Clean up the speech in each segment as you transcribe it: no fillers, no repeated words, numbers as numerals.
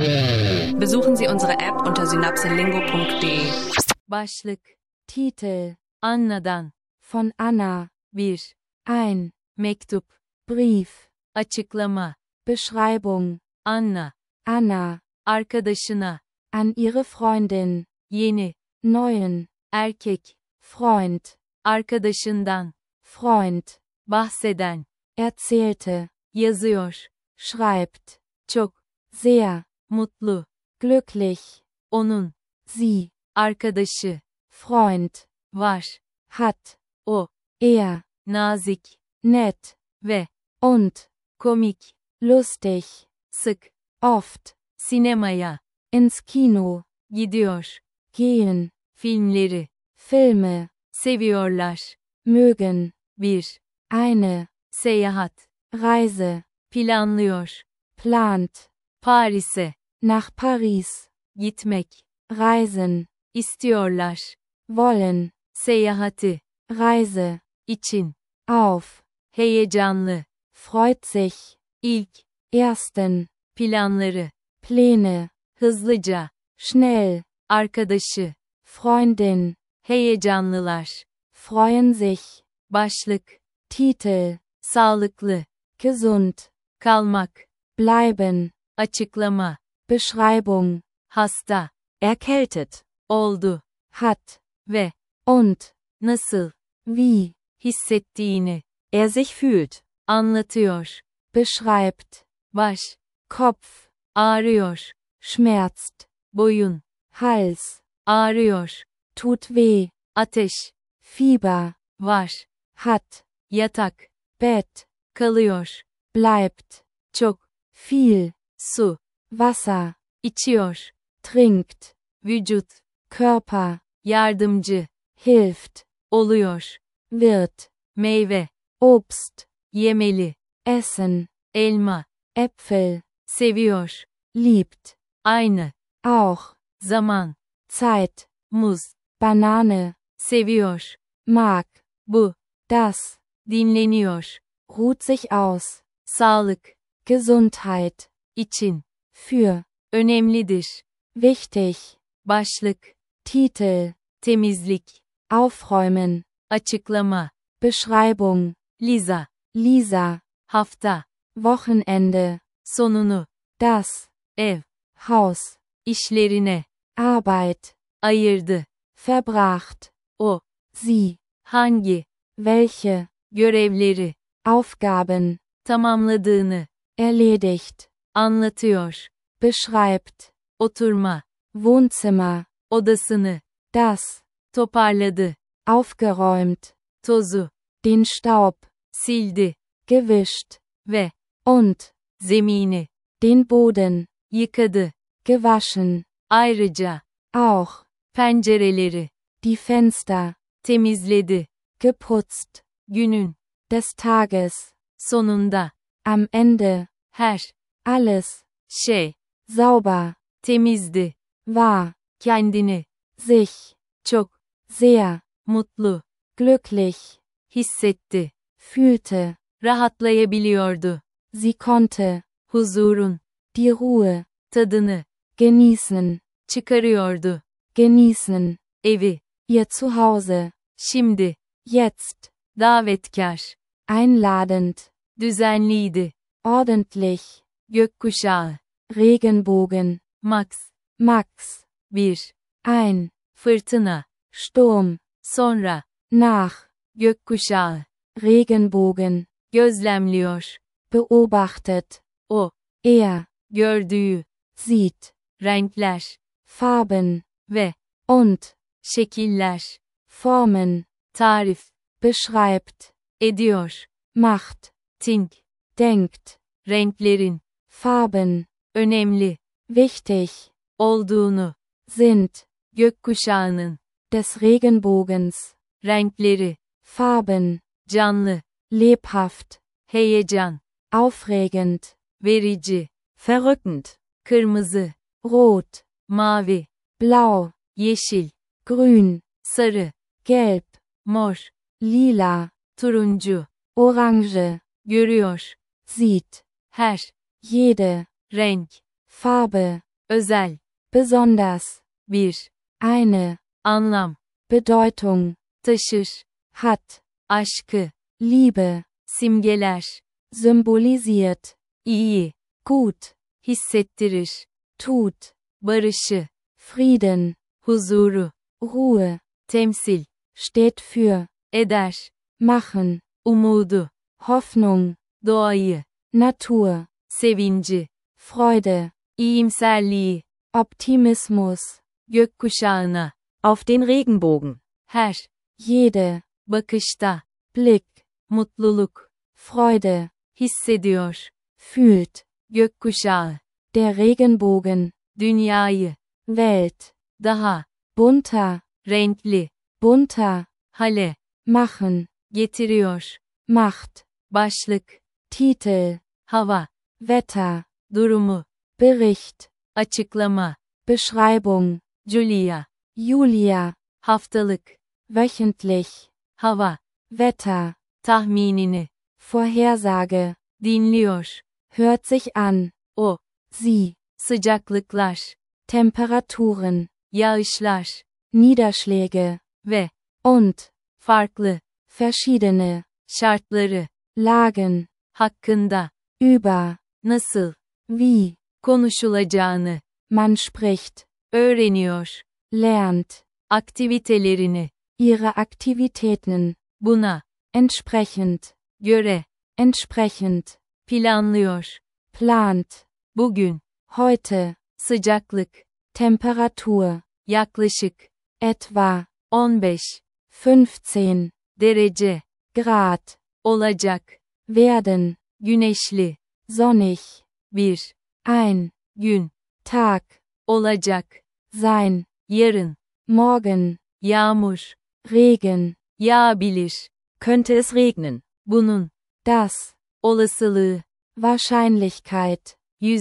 Besuchen Sie unsere App unter synapselingo.de. Başlık. Titel. Anna'dan. Von Anna. 1. Ein. Mektup. Brief. Açıklama. Beschreibung. Anna. Anna. Arkadaşına. An ihre Freundin. Yeni. Neuen. Erkek. Freund. Arkadaşından. Freund. Bahseden. Erzählte. Yazıyor. Schreibt. Çok. Sehr. Mutlu. Glücklich. Onun. Sie. Arkadaşı. Freund. Var. Hat. O. Er. Nazik. Nett. Ve. Und. Komik. Lustig. Sık. Oft. Sinemaya. Ins Kino. Gidiyor. Gehen. Filmleri. Filme. Seviyorlar. Mögen. Bir. Eine. Seyahat. Reise. Planlıyor. Plant. Paris'e. Nach Paris. Gitmek. Reisen. İstiyorlar. Wollen. Seyahati. Reise. İçin. Auf. Heyecanlı. Freut sich. İlk. Ersten. Planları. Pläne. Hızlıca. Schnell. Arkadaşı. Freundin. Heyecanlılar. Freuen sich. Başlık. Titel. Sağlıklı. Gesund. Kalmak. Bleiben. Açıklama. Beschreibung. Hasta. Erkältet. Oldu. Hat. Ve. Und. Nasıl. Wie. Hissettiğini. Er sich fühlt. Anlatıyor. Beschreibt. Baş. Kopf. Ağrıyor. Schmerzt. Boyun. Hals. Ağrıyor. Tut weh. Ateş. Fieber. Var. Hat. Yatak. Bett. Kalıyor. Bleibt. Çok. Viel. Su. Wasser. İçiyor. Trinkt. Vücut. Körper. Yardımcı. Hilft. Oluyor. Wird. Meyve. Obst. Yemeli. Essen. Elma. Äpfel. Seviyor. Liebt. Aynı. Auch. Zaman. Zeit. Muz. Banane. Seviyor. Mag. Bu. Das. Dinleniyor. Ruht sich aus. Sağlık. Gesundheit. İçin. Für. Önemlidir. Wichtig. Başlık. Titel. Temizlik. Aufräumen. Açıklama. Beschreibung. Lisa. Lisa. Hafta. Wochenende. Sonunu. Das. Ev. Haus. İşlerine. Arbeit. Ayırdı. Verbracht. O. Sie. Hangi. Welche. Görevleri. Aufgaben. Tamamladığını. Erledigt. Anlatıyor. Beschreibt. Oturma. Wohnzimmer. Odasını. Das. Toparladı. Aufgeräumt. Tozu. Den Staub. Sildi. Gewischt. Ve. Und. Zemini. Den Boden. Yıkadı. Gewaschen. Ayrıca. Auch. Pencereleri. Die Fenster. Temizledi. Geputzt. Günün. Des Tages. Sonunda. Am Ende. Her. Alles. Şey. Sauber. Temizdi. War. Kendini. Sich. Çok. Sehr. Mutlu. Glücklich. Hissetti. Fühlte. Rahatlayabiliyordu. Sie konnte. Huzurun. Die Ruhe. Tadını. Genießen. Çıkarıyordu. Genießen. Evi. Ihr Zuhause. Şimdi. Jetzt. Davetkar. Einladend. Düzenliydi. Ordentlich. Gökkuşağı. Regenbogen. Max. Max. Bir. Ein. Fırtına. Sturm. Sonra. Nach. Gökkuşağı. Regenbogen. Gözlemliyor. Beobachtet. O. Er. Gördüğü. Sieht. Renkler. Farben. Ve. Und. Şekiller. Formen. Tarif. Beschreibt. Ediyor. Macht. Think. Denkt. Renklerin. Farben. Önemli. Wichtig. Olduğunu. Sind. Gökkuşağının. Des Regenbogens. Renkleri. Farben. Canlı. Lebhaft. Heyecan. Aufregend. Verici. Verrückend. Kırmızı. Rot. Mavi. Blau. Yeşil. Grün. Sarı. Gelb. Mor. Lila. Turuncu. Orange. Görüyor. Sieht. Her. Jede. Renk. Farbe. özel, besonders, bir, eine, anlam, Bedeutung, taşır, hat, aşkı, Liebe, simgeler, symbolisiert, iyi, gut, hissettirir, tut, barışı, Frieden, huzuru, Ruhe, temsil, steht für, eder, machen, umudu, Hoffnung, doğayı, Natur, sevinci, Freude, iyimserliği, Optimismus, gökkuşağına, auf den Regenbogen, her, jede, bakışta, Blick, mutluluk, Freude, hissediyor, fühlt, gökkuşağı, der Regenbogen, dünyayı, Welt, daha, bunter, renkli, bunter, hale, machen, getiriyor, macht, başlık, Titel, hava, Wetter, durumu, Bericht, açıklama, Beschreibung, Julia, Julia, haftalık, wöchentlich, hava, Wetter, tahminini, Vorhersage, dinliyor, hört sich an, o, sie, sıcaklıklar, Temperaturen, yağışlar, Niederschläge, ve, und, farklı, verschiedene, şartları, Lagen, hakkında, über, nasıl, wie, konuşulacağını, man spricht, öğreniyor, lernt, aktivitelerini, ihre Aktivitäten, buna, entsprechend, göre, entsprechend, planlıyor, plant, bugün, heute, sıcaklık, Temperatur, yaklaşık, etwa, 15, 15, derece, Grad, olacak, werden, güneşli, sonnig, bir, ein, gün, Tag, olacak, sein, yarın, morgen, yağmur, Regen, yağabilir, könnte es regnen, bunun, das, olasılığı, Wahrscheinlichkeit,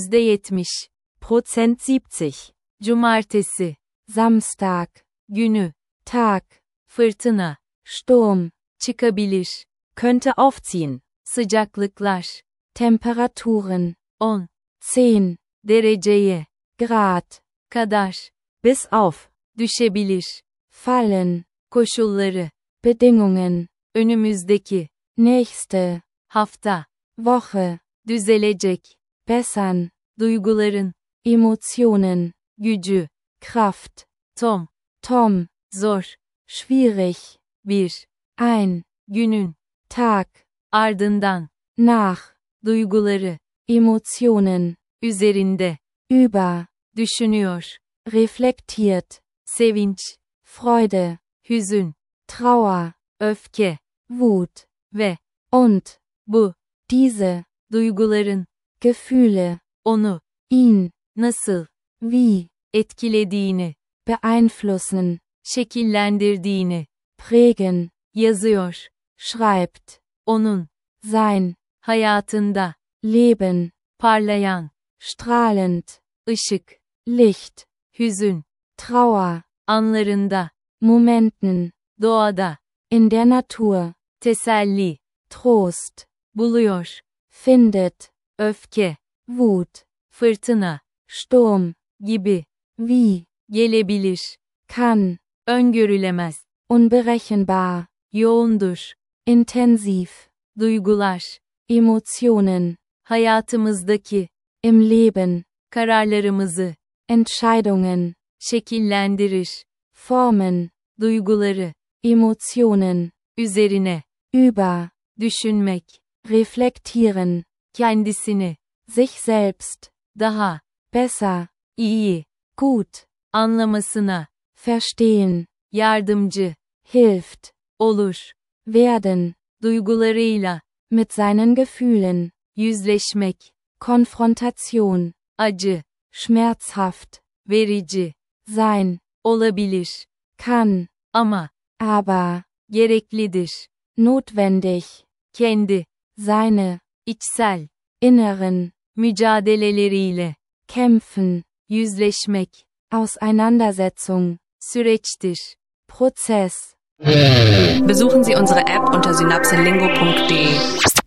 %70, Prozent 70, cumartesi, Samstag, günü, Tag, fırtına, Sturm, çıkabilir, könnte aufziehen, sıcaklıklar, Temperaturen, 10, 10, dereceye, Grad, kadar, bis auf, düşebilir, fallen, koşulları, Bedingungen, önümüzdeki, nächste, hafta, Woche, düzelecek, bessern, duyguların, Emotionen, gücü, Kraft, Tom, Tom, zor, schwierig, bir, ein, günün, Tag, ardından, nach, duyguları, Emotionen, üzerinde, über, düşünüyor, reflektiert, sevinç, Freude, hüzün, Trauer, öfke, Wut, ve, und, bu, diese, duyguların, Gefühle, onu, ihn, nasıl, wie, etkilediğini, beeinflussen, şekillendirdiğini, prägen, yazıyor, schreibt, onun, sein, hayatında, leben, parlayan, strahlend, ışık, Licht, hüzün, Trauer, anlarında, Momenten, doğada, in der Natur, teselli, Trost, buluyor, findet, öfke, Wut, fırtına, Sturm, gibi, wie, gelebilir, kann, öngörülemez, unberechenbar, yoğundur, intensiv, duygular, Emotionen, hayatımızdaki, im Leben, kararlarımızı, Entscheidungen, şekillendirir, formen, duyguları, Emotionen, üzerine, über, düşünmek, reflektieren, kendisini, sich selbst, daha, besser, iyi, gut, anlamasına, verstehen, yardımcı, hilft, olur, werden, duygularıyla, mit seinen Gefühlen, yüzleşmek, Konfrontation, acı, schmerzhaft, verici, sein, olabilir, kann, ama, aber, gereklidir, notwendig, kendi, seine, içsel, inneren, mücadeleleriyle, kämpfen, yüzleşmek, Auseinandersetzung, süreçtir, Prozess. Besuchen Sie unsere App unter synapselingo.de.